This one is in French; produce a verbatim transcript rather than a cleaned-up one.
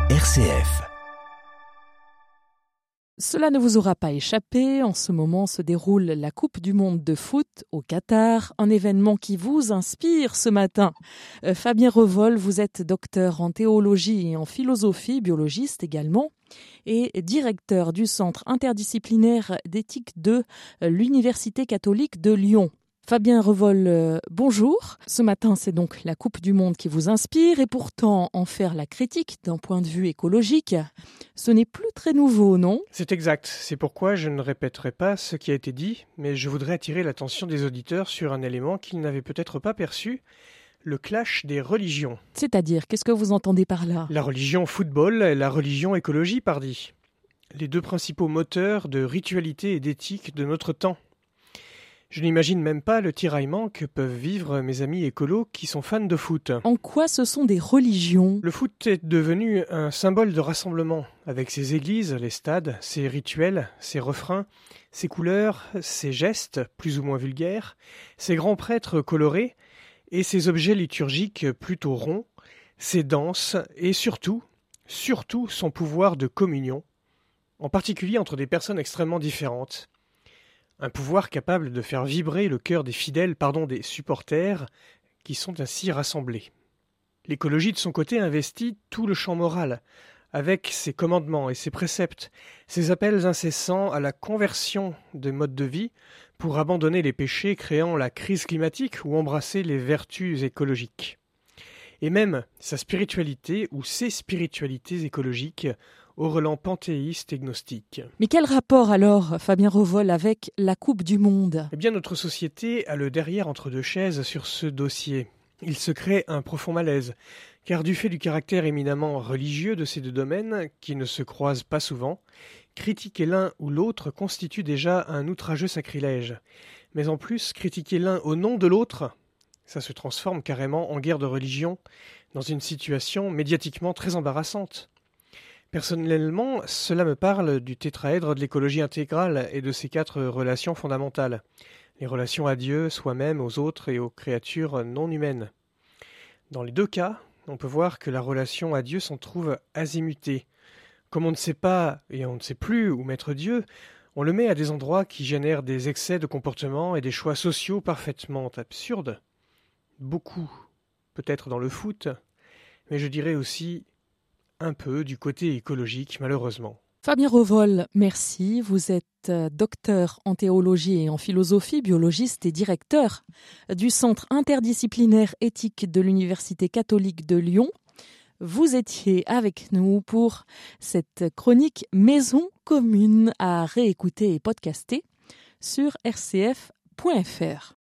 R C F. Cela ne vous aura pas échappé, en ce moment se déroule la Coupe du Monde de foot au Qatar, un événement qui vous inspire ce matin. Euh, Fabien Revol, vous êtes docteur en théologie et en philosophie, biologiste également, et directeur du Centre interdisciplinaire d'éthique de l'Université catholique de Lyon. Fabien Revol, euh, bonjour. Ce matin, c'est donc la Coupe du Monde qui vous inspire et pourtant en faire la critique d'un point de vue écologique, ce n'est plus très nouveau, non ? C'est exact. C'est pourquoi je ne répéterai pas ce qui a été dit, mais je voudrais attirer l'attention des auditeurs sur un élément qu'ils n'avaient peut-être pas perçu, le clash des religions. C'est-à-dire, qu'est-ce que vous entendez par là ? La religion football et la religion écologie, pardi. Les deux principaux moteurs de ritualité et d'éthique de notre temps. Je n'imagine même pas le tiraillement que peuvent vivre mes amis écolos qui sont fans de foot. En quoi ce sont des religions ? Le foot est devenu un symbole de rassemblement, avec ses églises, les stades, ses rituels, ses refrains, ses couleurs, ses gestes, plus ou moins vulgaires, ses grands prêtres colorés, et ses objets liturgiques plutôt ronds, ses danses, et surtout, surtout son pouvoir de communion, en particulier entre des personnes extrêmement différentes. Un pouvoir capable de faire vibrer le cœur des fidèles, pardon, des supporters, qui sont ainsi rassemblés. L'écologie, de son côté, investit tout le champ moral, avec ses commandements et ses préceptes, ses appels incessants à la conversion de modes de vie pour abandonner les péchés créant la crise climatique ou embrasser les vertus écologiques. Et même sa spiritualité ou ses spiritualités écologiques au relent panthéiste et gnostique. Mais quel rapport alors, Fabien Revol, avec la Coupe du Monde ? Eh bien, notre société a le derrière entre deux chaises sur ce dossier. Il se crée un profond malaise, car du fait du caractère éminemment religieux de ces deux domaines, qui ne se croisent pas souvent, critiquer l'un ou l'autre constitue déjà un outrageux sacrilège. Mais en plus, critiquer l'un au nom de l'autre, ça se transforme carrément en guerre de religion, dans une situation médiatiquement très embarrassante. Personnellement, cela me parle du tétraèdre de l'écologie intégrale et de ses quatre relations fondamentales. Les relations à Dieu, soi-même, aux autres et aux créatures non humaines. Dans les deux cas, on peut voir que la relation à Dieu s'en trouve azimutée. Comme on ne sait pas et on ne sait plus où mettre Dieu, on le met à des endroits qui génèrent des excès de comportement et des choix sociaux parfaitement absurdes. Beaucoup, peut-être dans le foot, mais je dirais aussi un peu du côté écologique, malheureusement. Fabien Revol, merci. Vous êtes docteur en théologie et en philosophie, biologiste et directeur du Centre interdisciplinaire éthique de l'Université catholique de Lyon. Vous étiez avec nous pour cette chronique Maison commune à réécouter et podcaster sur r c f point f r.